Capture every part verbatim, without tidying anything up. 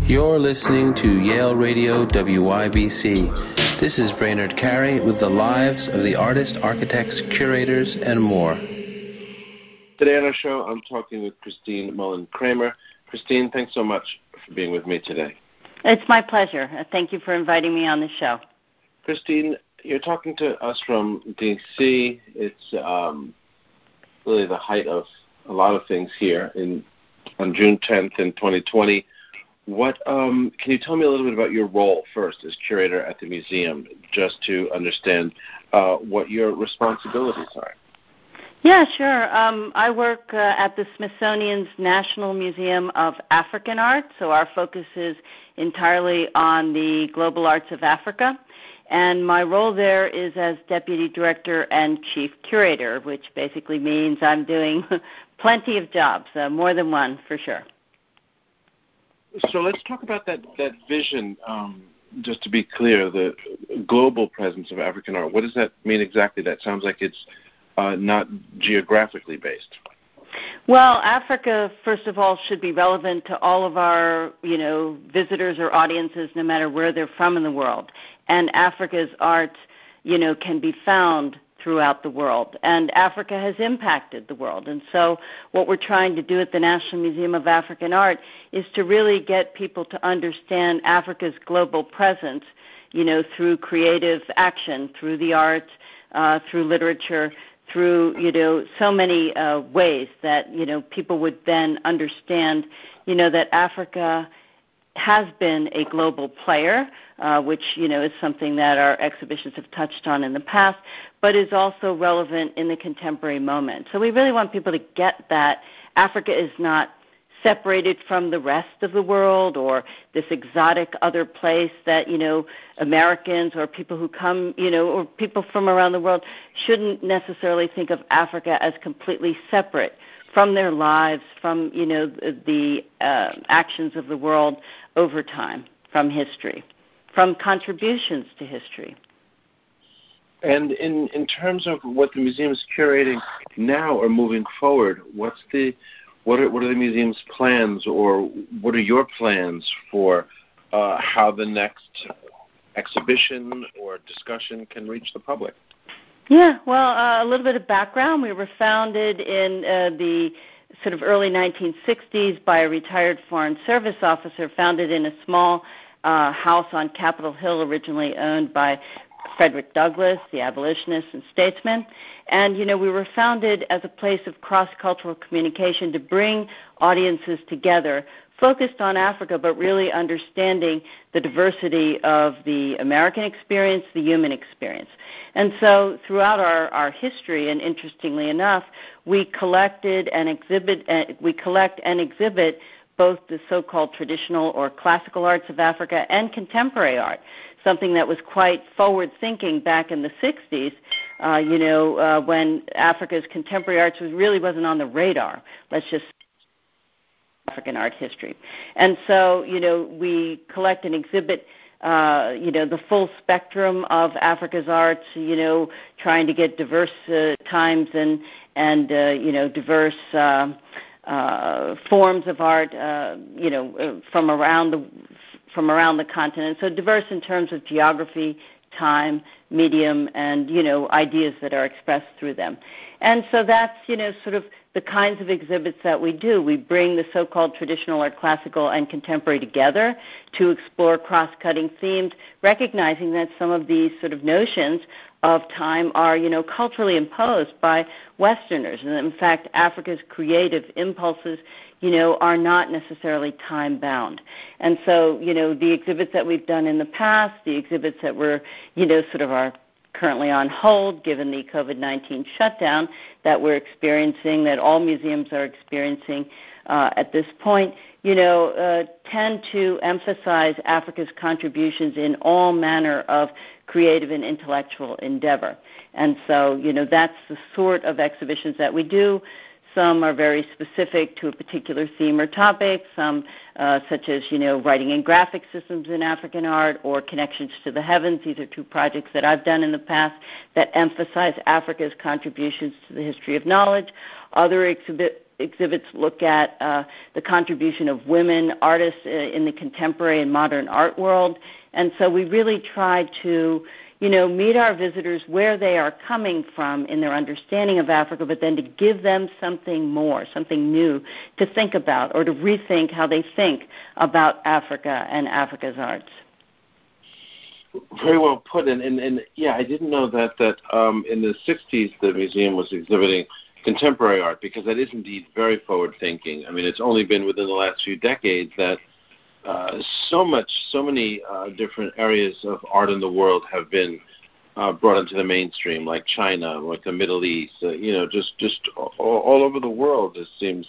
You're listening to Yale Radio W Y B C. This is Brainerd Carey with the lives of the artists, architects, curators, and more. Today on our show, I'm talking with Christine Mullen-Kramer. Christine, thanks so much for being with me today. It's my pleasure. Thank you for inviting me on the show. Christine, you're talking to us from D C. It's um, really the height of a lot of things here in on June tenth in twenty twenty. What um, can you tell me a little bit about your role first as curator at the museum, just to understand uh, what your responsibilities are? Yeah, sure. Um, I work uh, at the Smithsonian's National Museum of African Art, so our focus is entirely on the global arts of Africa. And my role there is as Deputy Director and Chief Curator, which basically means I'm doing plenty of jobs, uh, more than one for sure. So let's talk about that, that vision, um, just to be clear, the global presence of African art. What does that mean exactly? That sounds like it's uh, not geographically based. Well, Africa, first of all, should be relevant to all of our, you know, visitors or audiences, no matter where they're from in the world. And Africa's art, you know, can be found throughout the world. And Africa has impacted the world. And so what we're trying to do at the National Museum of African Art is to really get people to understand Africa's global presence, you know, through creative action, through the arts, uh, through literature, through, you know, so many uh, ways that, you know, people would then understand, you know, that Africa has been a global player, uh, which, you know, is something that our exhibitions have touched on in the past, but is also relevant in the contemporary moment. So we really want people to get that Africa is not separated from the rest of the world or this exotic other place that, you know, Americans or people who come, you know, or people from around the world shouldn't necessarily think of Africa as completely separate from their lives, from, you know, the uh, actions of the world over time, from history, from contributions to history. And in, in terms of what the museum is curating now or moving forward, what's the what are what are the museum's plans, or what are your plans for uh, how the next exhibition or discussion can reach the public? Yeah, well, uh, a little bit of background. We were founded in uh, the sort of early nineteen sixties by a retired Foreign Service officer, founded in a small uh, house on Capitol Hill, originally owned by Frederick Douglass, the abolitionist and statesman. And, you know, we were founded as a place of cross-cultural communication to bring audiences together, focused on Africa, but really understanding the diversity of the American experience, the human experience. And so throughout our, our history, and interestingly enough, we collected and exhibit, uh, we collect and exhibit both the so-called traditional or classical arts of Africa and contemporary art, something that was quite forward-thinking back in the sixties, uh, you know, uh, when Africa's contemporary arts was, really wasn't on the radar. Let's just African art history. And so, you know, we collect and exhibit, uh, you know, the full spectrum of Africa's arts, you know, trying to get diverse uh, times and, and uh, you know, diverse uh, uh, forms of art, uh, you know, uh, from around the from around the continent. So diverse in terms of geography, time, medium, and, you know, ideas that are expressed through them. And so that's, you know, sort of the kinds of exhibits that we do. We bring the so-called traditional or classical and contemporary together to explore cross-cutting themes, recognizing that some of these sort of notions of time are, you know, culturally imposed by Westerners. And in fact, Africa's creative impulses, you know, are not necessarily time-bound. And so, you know, the exhibits that we've done in the past, the exhibits that were, you know, sort of are currently on hold given the covid nineteen shutdown that we're experiencing, that all museums are experiencing uh, at this point, you know, uh, tend to emphasize Africa's contributions in all manner of creative and intellectual endeavor. And so, you know, that's the sort of exhibitions that we do. Some are very specific to a particular theme or topic, some uh, such as, you know, writing and graphic systems in African art or connections to the heavens. These are two projects that I've done in the past that emphasize Africa's contributions to the history of knowledge. Other exhibit exhibits look at uh, the contribution of women artists in the contemporary and modern art world. And so we really try to, you know, meet our visitors where they are coming from in their understanding of Africa, but then to give them something more, something new to think about or to rethink how they think about Africa and Africa's arts. Very well put. And, and, and yeah, I didn't know that, that um, in the sixties the museum was exhibiting contemporary art, because that is indeed very forward-thinking. I mean, it's only been within the last few decades that uh, so much, so many uh, different areas of art in the world have been uh, brought into the mainstream, like China, like the Middle East, uh, you know, just, just all, all over the world, it seems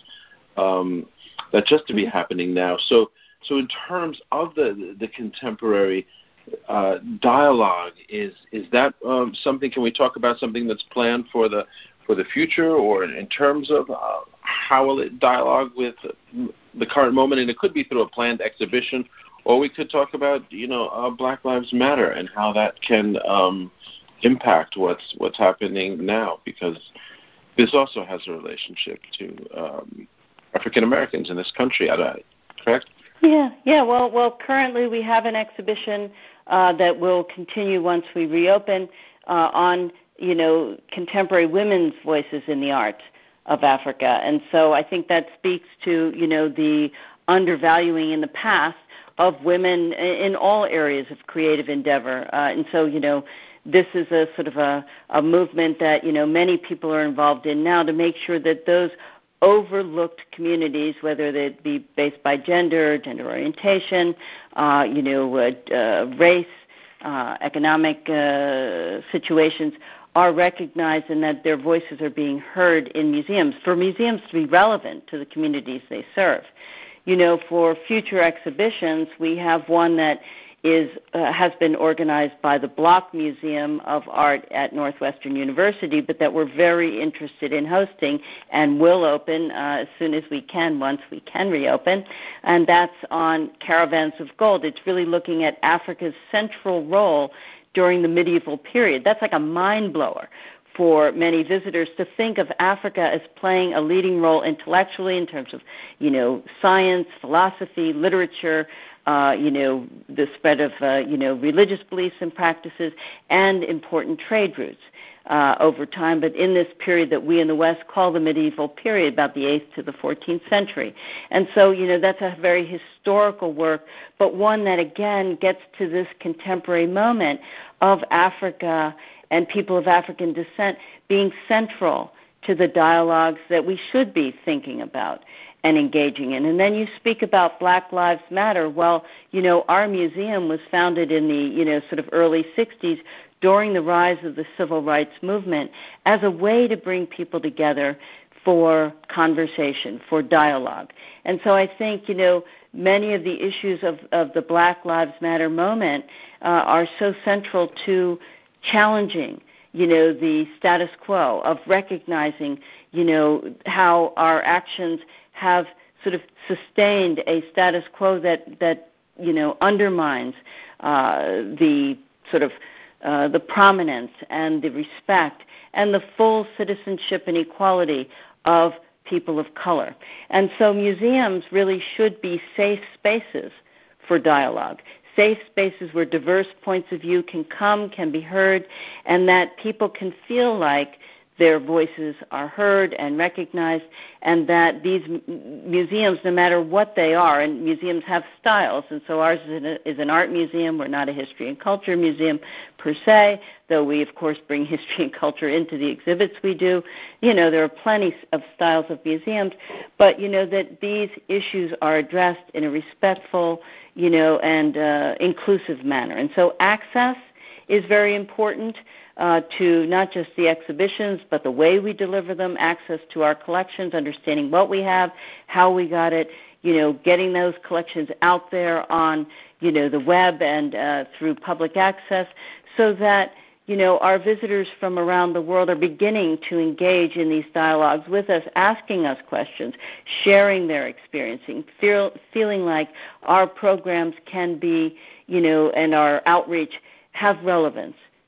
um, that just to be happening now. So, so in terms of the, the contemporary uh, dialogue, is, is that um, something, can we talk about something that's planned for the for the future, or in terms of uh, how will it dialogue with the current moment? And it could be through a planned exhibition, or we could talk about, you know, uh, Black Lives Matter and how that can um, impact what's what's happening now, because this also has a relationship to um, African Americans in this country. Correct? Yeah, yeah. Well, well, currently we have an exhibition uh, that will continue once we reopen uh, on, you know, contemporary women's voices in the arts of Africa. And so I think that speaks to, you know, the undervaluing in the past of women in all areas of creative endeavor. Uh, and so, you know, this is a sort of a, a movement that, you know, many people are involved in now to make sure that those overlooked communities, whether they be based by gender, gender orientation, uh, you know, uh, uh, race, uh, economic uh, situations, are recognized and that their voices are being heard in museums, for museums to be relevant to the communities they serve. You know, for future exhibitions, we have one that is uh, has been organized by the Block Museum of Art at Northwestern University, but that we're very interested in hosting and will open uh, as soon as we can, once we can reopen, and that's on Caravans of Gold. It's really looking at Africa's central role during the medieval period. That's like a mind blower for many visitors to think of Africa as playing a leading role intellectually in terms of, you know, science, philosophy, literature, uh, you know, the spread of, uh, you know, religious beliefs and practices, and important trade routes uh, over time. But in this period that we in the West call the medieval period, about the eighth to the fourteenth century. And so, you know, that's a very historical work, but one that, again, gets to this contemporary moment of Africa and people of African descent being central to the dialogues that we should be thinking about and engaging in. And then you speak about Black Lives Matter. Well, you know, our museum was founded in the, you know, sort of early sixties during the rise of the civil rights movement as a way to bring people together for conversation, for dialogue. And so I think, you know, many of the issues of, of the Black Lives Matter moment uh, are so central to challenging, you know, the status quo, of recognizing, you know, how our actions have sort of sustained a status quo that, that you know, undermines uh, the sort of uh, the prominence and the respect and the full citizenship and equality of people of color. And so museums really should be safe spaces for dialogue, safe spaces where diverse points of view can come, can be heard, and that people can feel like their voices are heard and recognized, and that these m- museums, no matter what they are, and museums have styles, and so ours is an, is an art museum. We're not a history and culture museum per se, though we, of course, bring history and culture into the exhibits we do. You know, there are plenty of styles of museums, but, you know, that these issues are addressed in a respectful, you know, and uh, inclusive manner. And so access is very important uh, to not just the exhibitions, but the way we deliver them, access to our collections, understanding what we have, how we got it, you know, getting those collections out there on, you know, the web and uh, through public access, so that, you know, our visitors from around the world are beginning to engage in these dialogues with us, asking us questions, sharing their experiencing, feel, feeling like our programs can be, you know, and our outreach have relevance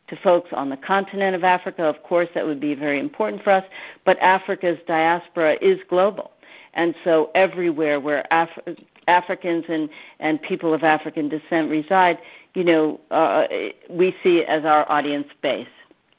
to folks on the continent of Africa. Of course, that would be very important for us, but Africa's diaspora is global. And so everywhere where Af- Africans and, and people of African descent reside, you know, uh, we see it as our audience base.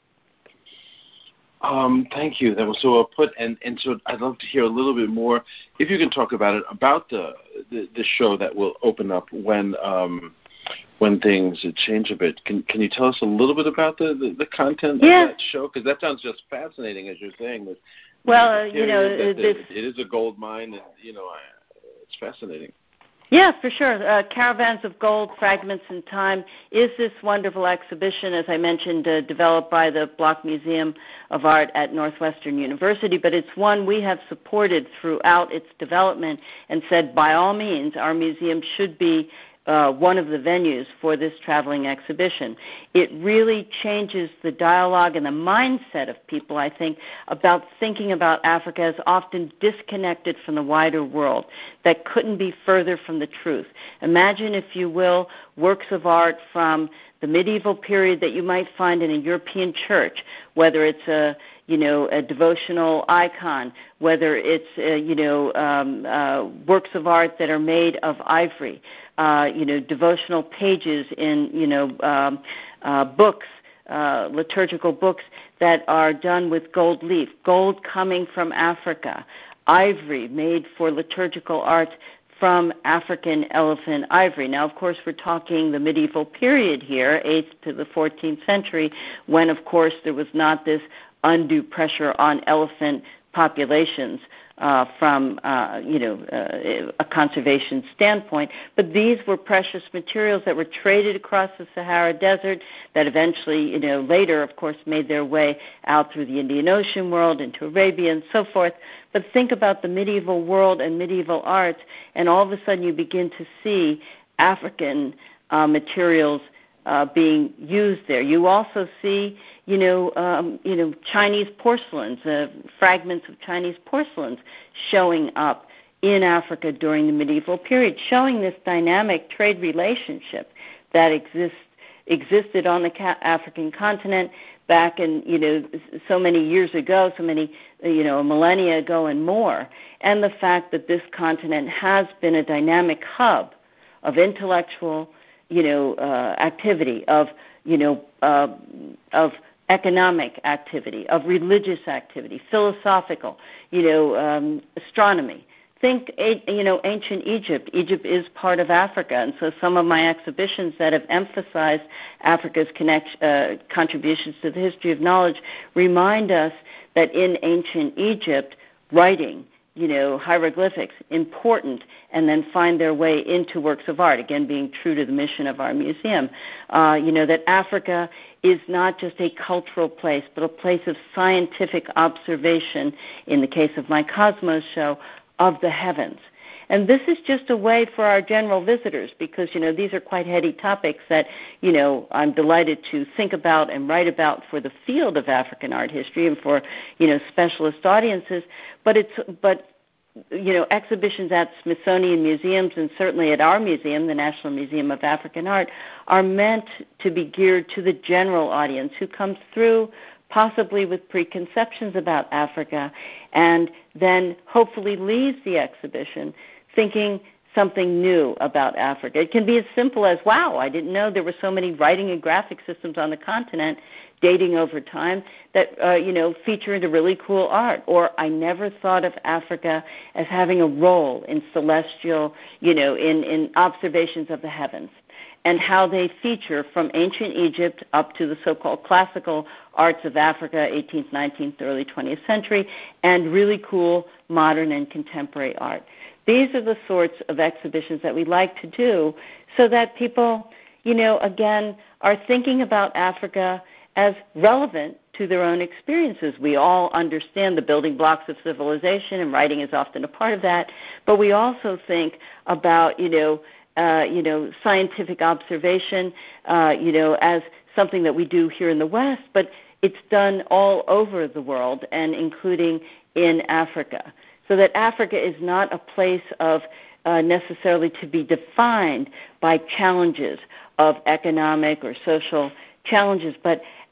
Um, thank you. That was so well put. And, and so I'd love to hear a little bit more, if you can talk about it, about the the, the show that will open up when um, when things change a bit. Can can you tell us a little bit about the, the, the content yeah. of that show? Because that sounds just fascinating, as you're saying. That, well, uh, you know, that this, the, it is a gold mine, and, you know, it's fascinating. Yeah, for sure. Uh, Caravans of Gold, Fragments in Time is this wonderful exhibition, as I mentioned, uh, developed by the Block Museum of Art at Northwestern University, but it's one we have supported throughout its development and said, by all means, our museum should be Uh, one of the venues for this traveling exhibition. It really changes the dialogue and the mindset of people, I think, about thinking about Africa as often disconnected from the wider world, that couldn't be further from the truth. Imagine, if you will, works of art from the medieval period that you might find in a European church, whether it's a you know a devotional icon, whether it's uh, you know um, uh, works of art that are made of ivory, uh, you know devotional pages in you know um, uh, books, uh, liturgical books that are done with gold leaf, gold coming from Africa, ivory made for liturgical art from African elephant ivory. Now, of course, we're talking the medieval period here, eighth to the fourteenth century, when, of course, there was not this undue pressure on elephant populations uh, from, uh, you know, uh, a conservation standpoint. But these were precious materials that were traded across the Sahara Desert that eventually, you know, later, of course, made their way out through the Indian Ocean world into Arabia and so forth. But think about the medieval world and medieval arts, and all of a sudden you begin to see African uh, materials Uh, being used there. You also see, you know, um, you know, Chinese porcelains, uh, fragments of Chinese porcelains showing up in Africa during the medieval period, showing this dynamic trade relationship that exists existed on the ca- African continent back in, you know, so many years ago, so many, you know, millennia ago and more, and the fact that this continent has been a dynamic hub of intellectual, you know, uh, activity, of, you know, uh, of economic activity, of religious activity, philosophical, you know, um, astronomy. Think, you know, ancient Egypt. Egypt is part of Africa, and so some of my exhibitions that have emphasized Africa's connect, uh, contributions to the history of knowledge remind us that in ancient Egypt, writing, you know, hieroglyphics, important, and then find their way into works of art, again, being true to the mission of our museum. Uh, you know, that Africa is not just a cultural place, but a place of scientific observation, in the case of my Cosmos show, of the heavens. And this is just a way for our general visitors, because, you know, these are quite heady topics that, you know, I'm delighted to think about and write about for the field of African art history and for, you know, specialist audiences. But it's, but, you know, exhibitions at Smithsonian museums and certainly at our museum, the National Museum of African Art, are meant to be geared to the general audience who comes through possibly with preconceptions about Africa, and then hopefully leaves the exhibition thinking something new about Africa. It can be as simple as, wow, I didn't know there were so many writing and graphic systems on the continent dating over time that, uh, you know, feature into really cool art. Or I never thought of Africa as having a role in celestial, you know, in, in observations of the heavens, and how they feature from ancient Egypt up to the so-called classical arts of Africa, eighteenth, nineteenth, early twentieth century, and really cool modern and contemporary art. These are the sorts of exhibitions that we like to do so that people, you know, again, are thinking about Africa as relevant to their own experiences. We all understand the building blocks of civilization, and writing is often a part of that, but we also think about, you know, uh, you know, scientific observation, uh, you know, as something that we do here in the West, but it's done all over the world, and including in Africa. So that Africa is not a place of uh, necessarily to be defined by challenges of economic or social challenges, but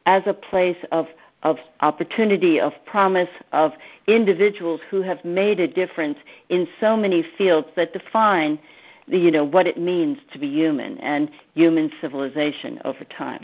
as a place of of opportunity, of promise, of individuals who have made a difference in so many fields that define, the, you know, what it means to be human and human civilization over time.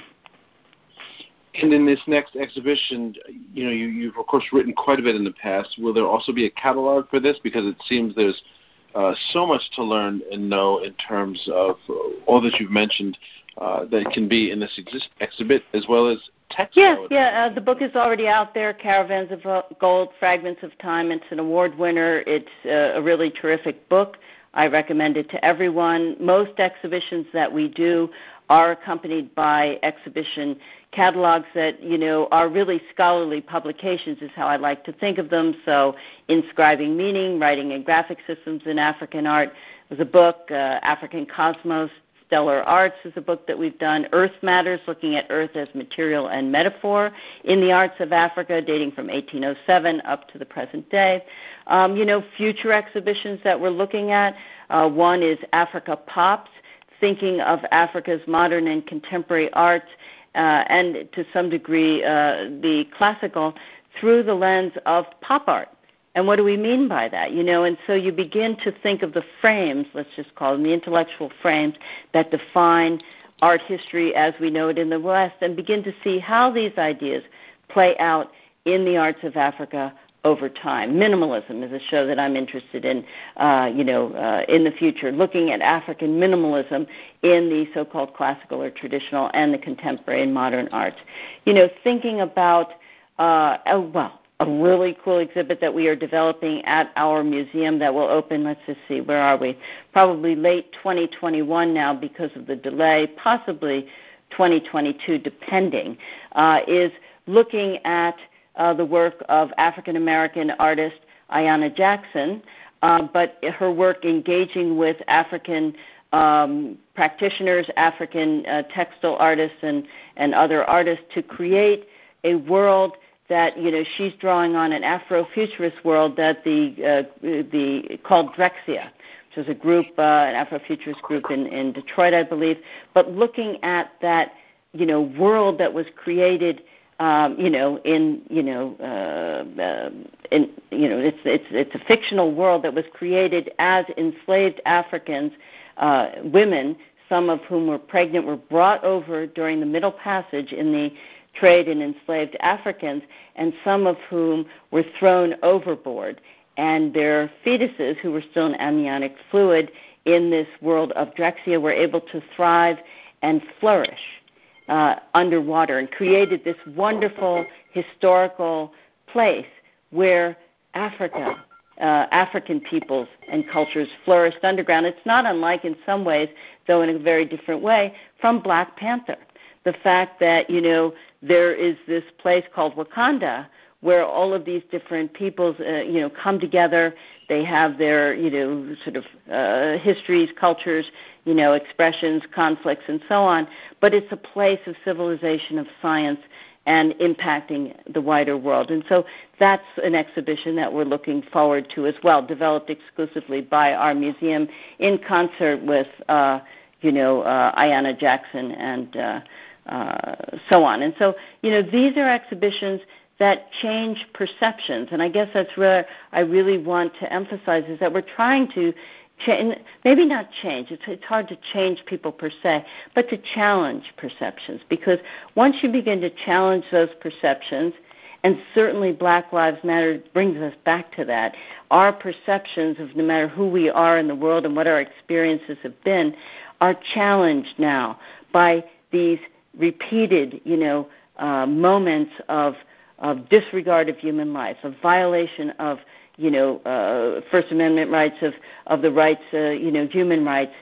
And in this next exhibition, you know, you, you've of course written quite a bit in the past. Will there also be a catalog for this? Because it seems there's uh, so much to learn and know in terms of uh, all that you've mentioned uh, that can be in this exist- exhibit, as well as text. Yeah, yeah. Uh, the book is already out there, Caravans of Gold, Fragments of Time. It's an award winner. It's uh, a really terrific book. I recommend it to everyone. Most exhibitions that we do are accompanied by exhibition catalogs that, you know, are really scholarly publications is how I like to think of them. So Inscribing Meaning, Writing and Graphic Systems in African Art was a book. Uh, African Cosmos, Stellar Arts is a book that we've done. Earth Matters, looking at Earth as material and metaphor in the arts of Africa, dating from eighteen oh seven up to the present day. Um, you know, future exhibitions that we're looking at, uh, one is Africa Pops, thinking of Africa's modern and contemporary arts, uh, and to some degree uh, the classical, through the lens of pop art. And what do we mean by that? You know, and so you begin to think of the frames, let's just call them the intellectual frames, that define art history as we know it in the West, and begin to see how these ideas play out in the arts of Africa over time. Minimalism is a show that I'm interested in, uh, you know, uh, in the future, looking at African minimalism in the so-called classical or traditional and the contemporary and modern arts. You know, thinking about, uh, oh, well, a really cool exhibit that we are developing at our museum that will open, let's just see, where are we? Probably late twenty twenty-one now because of the delay, possibly twenty twenty-two depending, uh, is looking at uh, the work of African-American artist Ayanna Jackson, uh, but her work engaging with African um, practitioners, African uh, textile artists and, and other artists to create a world that, you know, she's drawing on an Afrofuturist world that the uh, the called Drexciya, which is a group, uh, an Afrofuturist group in, in Detroit, I believe. But looking at that, you know, world that was created, um, you know, in you know, uh, uh, in you know, it's it's it's a fictional world that was created as enslaved Africans, uh, women, some of whom were pregnant, were brought over during the Middle Passage in the trade in enslaved Africans, and some of whom were thrown overboard, and their fetuses, who were still in amniotic fluid in this world of Drexciya, were able to thrive and flourish uh, underwater, and created this wonderful historical place where Africa, uh, African peoples and cultures flourished underground. It's not unlike in some ways, though in a very different way, from Black Panther. The fact that, you know, there is this place called Wakanda where all of these different peoples, uh, you know, come together. They have their, you know, sort of uh, histories, cultures, you know, expressions, conflicts, and so on. But it's a place of civilization, of science, and impacting the wider world. And so that's an exhibition that we're looking forward to as well, developed exclusively by our museum in concert with, uh, you know, uh, Ayanna Jackson and uh, uh, so on. And so, you know, these are exhibitions that change perceptions. And I guess that's where I really want to emphasize is that we're trying to change, maybe not change, it's, it's hard to change people per se, but to challenge perceptions. Because once you begin to challenge those perceptions, and certainly Black Lives Matter brings us back to that, our perceptions of no matter who we are in the world and what our experiences have been are challenged now by these repeated, you know, uh, moments of of disregard of human life, of violation of, you know, uh, First Amendment rights, of, of the rights, uh, you know, human rights,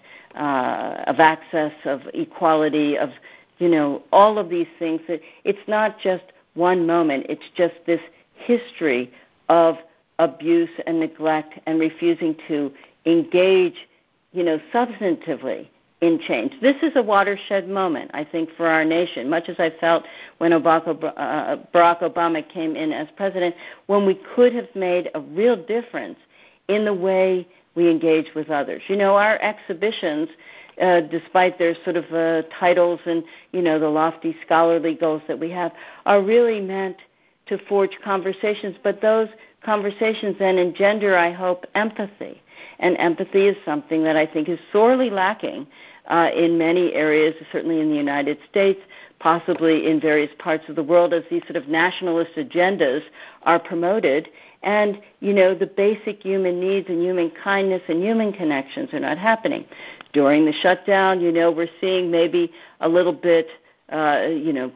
uh, of access, of equality, of, you know, all of these things. It's not just one moment. It's just this history of abuse and neglect and refusing to engage, you know, substantively in change. This is a watershed moment, I think, for our nation, much as I felt when Barack Obama came in as president, when we could have made a real difference in the way we engage with others. You know, our exhibitions, uh, despite their sort of uh, titles and, you know, the lofty scholarly goals that we have, are really meant to forge conversations. But those conversations then engender, I hope, empathy. And empathy is something that I think is sorely lacking uh, in many areas, certainly in the United States, possibly in various parts of the world, as these sort of nationalist agendas are promoted. And, you know, the basic human needs and human kindness and human connections are not happening. During the shutdown, you know, we're seeing maybe a little bit, uh, you know,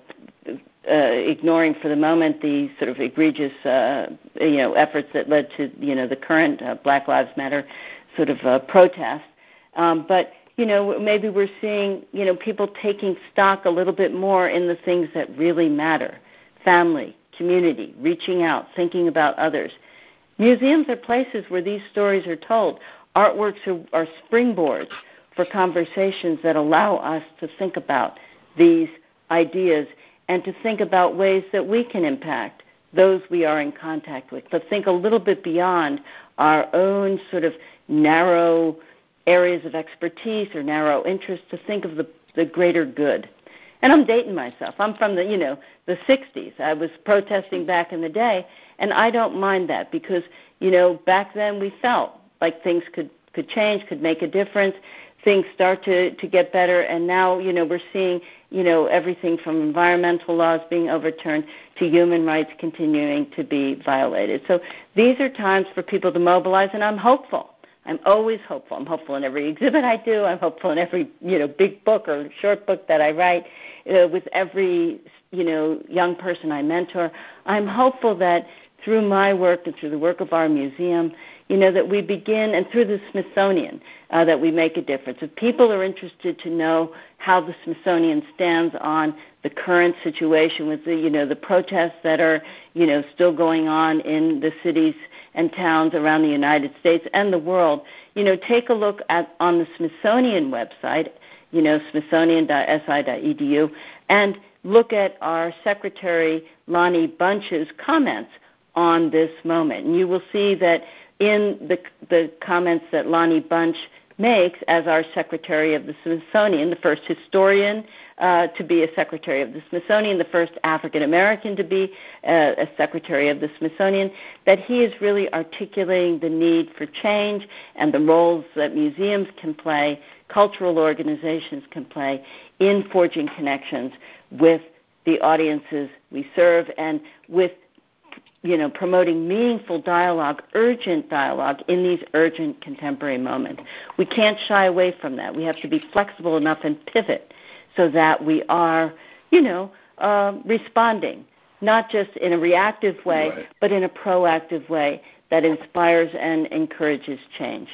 Uh, ignoring for the moment the sort of egregious, uh, you know, efforts that led to, you know, the current uh, Black Lives Matter sort of uh, protest. Um, but, you know, maybe we're seeing, you know, people taking stock a little bit more in the things that really matter: family, community, reaching out, thinking about others. Museums are places where these stories are told. Artworks are, are springboards for conversations that allow us to think about these ideas and to think about ways that we can impact those we are in contact with, to think a little bit beyond our own sort of narrow areas of expertise or narrow interest, to think of the, the greater good. And I'm dating myself. I'm from the, you know, the sixties. I was protesting back in the day, and I don't mind that because, you know, back then we felt like things could, could change, could make a difference. Things start to, to get better, and now, you know, we're seeing, you know, everything from environmental laws being overturned to human rights continuing to be violated. So these are times for people to mobilize, and I'm hopeful. I'm always hopeful. I'm hopeful in every exhibit I do. I'm hopeful in every, you know, big book or short book that I write, uh, with every, you know, young person I mentor. I'm hopeful that through my work and through the work of our museum, you know, that we begin, and through the Smithsonian, uh, that we make a difference. If people are interested to know how the Smithsonian stands on the current situation with the, you know, the protests that are, you know, still going on in the cities and towns around the United States and the world, you know, take a look at on the Smithsonian website, you know, smithsonian dot s i dot e d u, and look at our Secretary Lonnie Bunch's comments on this moment. And you will see that in the, the comments that Lonnie Bunch makes as our Secretary of the Smithsonian, the first historian uh, to be a Secretary of the Smithsonian, the first African American to be uh, a Secretary of the Smithsonian, that he is really articulating the need for change and the roles that museums can play, cultural organizations can play in forging connections with the audiences we serve and with, you know, promoting meaningful dialogue, urgent dialogue in these urgent contemporary moments. We can't shy away from that. We have to be flexible enough and pivot so that we are, you know, uh, responding, not just in a reactive way, right, but in a proactive way that inspires and encourages change.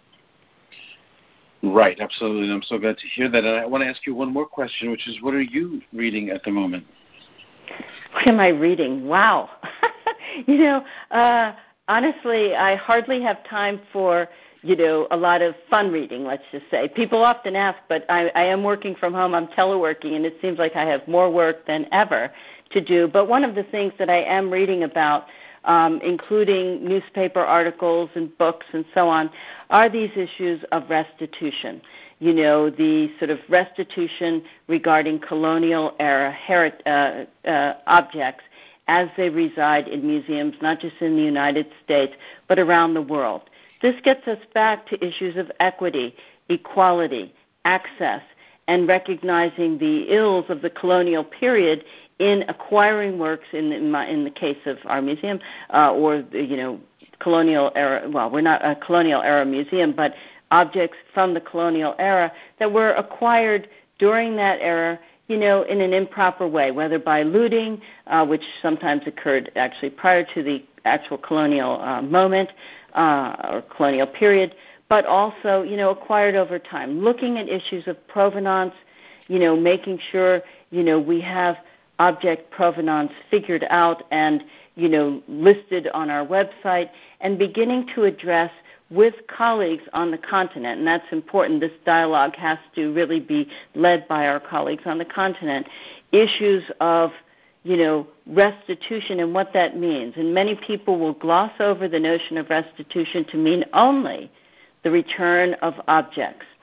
Right, absolutely. And I'm so glad to hear that. And I want to ask you one more question, which is, what are you reading at the moment? What am I reading? Wow. You know, uh, honestly, I hardly have time for, you know, a lot of fun reading, let's just say. People often ask, but I, I am working from home. I'm teleworking, and it seems like I have more work than ever to do. But one of the things that I am reading about, um, including newspaper articles and books and so on, are these issues of restitution. You know, the sort of restitution regarding colonial era heri- uh, uh, objects as they reside in museums, not just in the United States, but around the world. This gets us back to issues of equity, equality, access, and recognizing the ills of the colonial period in acquiring works, in, in, my, in the case of our museum, uh, or, you know, colonial era, well, we're not a colonial era museum, but objects from the colonial era that were acquired during that era, you know, in an improper way, whether by looting, uh, which sometimes occurred actually prior to the actual colonial uh, moment uh, or colonial period, but also, you know, acquired over time. Looking at issues of provenance, you know, making sure, you know, we have object provenance figured out and, you know, listed on our website, and beginning to address with colleagues on the continent, and that's important. This dialogue has to really be led by our colleagues on the continent, issues of, you know, restitution and what that means. And many people will gloss over the notion of restitution to mean only the return of objects.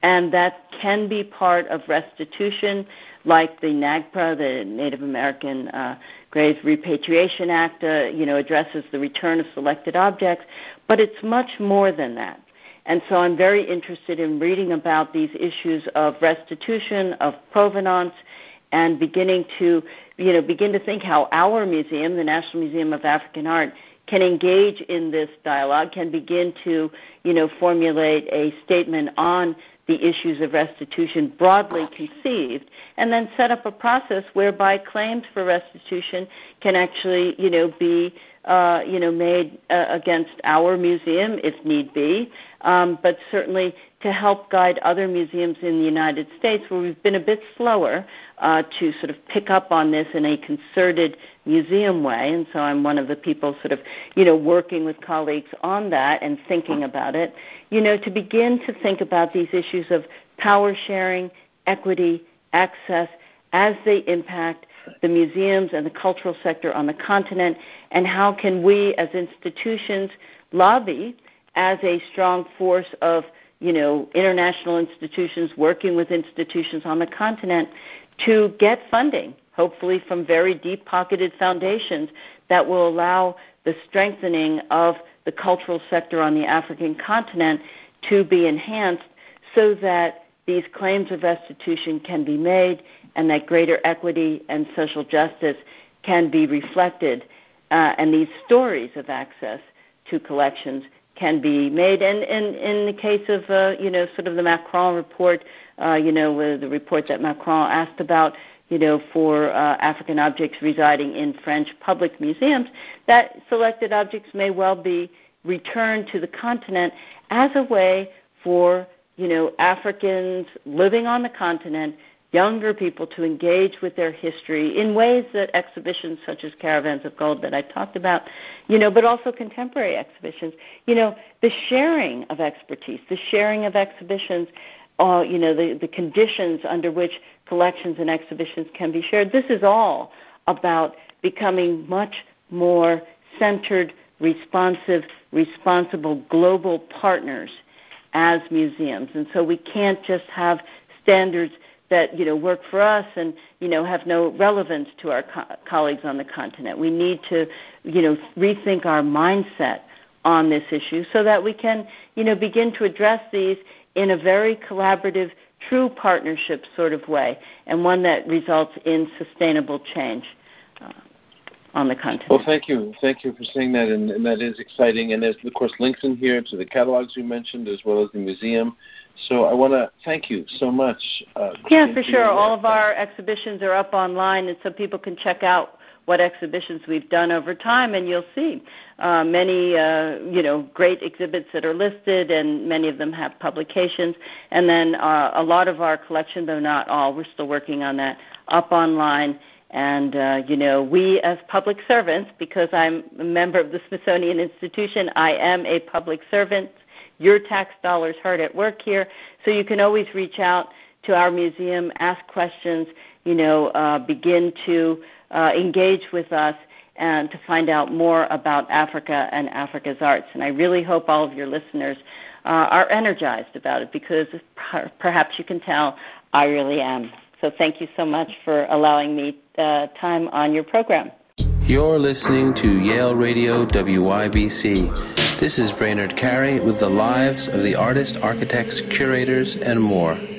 and that can be part of restitution, like the NAGPRA, the Native American uh, Graves Repatriation Act, uh, you know, addresses the return of selected objects, but it's much more than that. And so I'm very interested in reading about these issues of restitution, of provenance, and beginning to, you know, begin to think how our museum, the National Museum of African Art, can engage in this dialogue, can begin to, you know, formulate a statement on the issues of restitution broadly conceived, and then set up a process whereby claims for restitution can actually, you know, be, uh, you know, made uh, against our museum if need be, um, but certainly to help guide other museums in the United States where we've been a bit slower uh, to sort of pick up on this in a concerted museum way. And so I'm one of the people sort of, you know, working with colleagues on that and thinking about it, you know, to begin to think about these issues of power sharing, equity, access, as they impact the museums and the cultural sector on the continent, and how can we as institutions lobby as a strong force of, you know, international institutions working with institutions on the continent to get funding, hopefully from very deep-pocketed foundations that will allow the strengthening of the cultural sector on the African continent to be enhanced so that these claims of restitution can be made and that greater equity and social justice can be reflected, uh, and these stories of access to collections can be made. And, and in the case of, uh, you know, sort of the Macron report, uh, you know, the report that Macron asked about, you know, for uh, African objects residing in French public museums, that selected objects may well be returned to the continent as a way for, you know, Africans living on the continent, younger people, to engage with their history in ways that exhibitions such as Caravans of Gold that I talked about, you know, but also contemporary exhibitions, you know, the sharing of expertise, the sharing of exhibitions, uh, you know, the, the conditions under which collections and exhibitions can be shared. This is all about becoming much more centered, responsive, responsible global partners as museums. And so we can't just have standards that, you know, work for us and, you know, have no relevance to our co- colleagues on the continent. We need to, you know, rethink our mindset on this issue so that we can, you know, begin to address these in a very collaborative, true partnership sort of way, and one that results in sustainable change uh, on the continent. Well, thank you. Thank you for saying that, and, and that is exciting. And there's, of course, links in here to the catalogs you mentioned as well as the museum. So I want to thank you so much. Uh, yeah, for sure. All of our exhibitions are up online, and so people can check out what exhibitions we've done over time, and you'll see uh, many, uh, you know, great exhibits that are listed, and many of them have publications. And then uh, a lot of our collection, though not all, we're still working on that, up online. And, uh, you know, we as public servants, because I'm a member of the Smithsonian Institution, I am a public servant. Your tax dollars hard at work here. So you can always reach out to our museum, ask questions, you know, uh, begin to uh, engage with us and to find out more about Africa and Africa's arts. And I really hope all of your listeners uh, are energized about it, because per- perhaps you can tell I really am. So thank you so much for allowing me uh, time on your program. You're listening to Yale Radio W Y B C. This is Brainerd Carey with the lives of the artists, architects, curators, and more.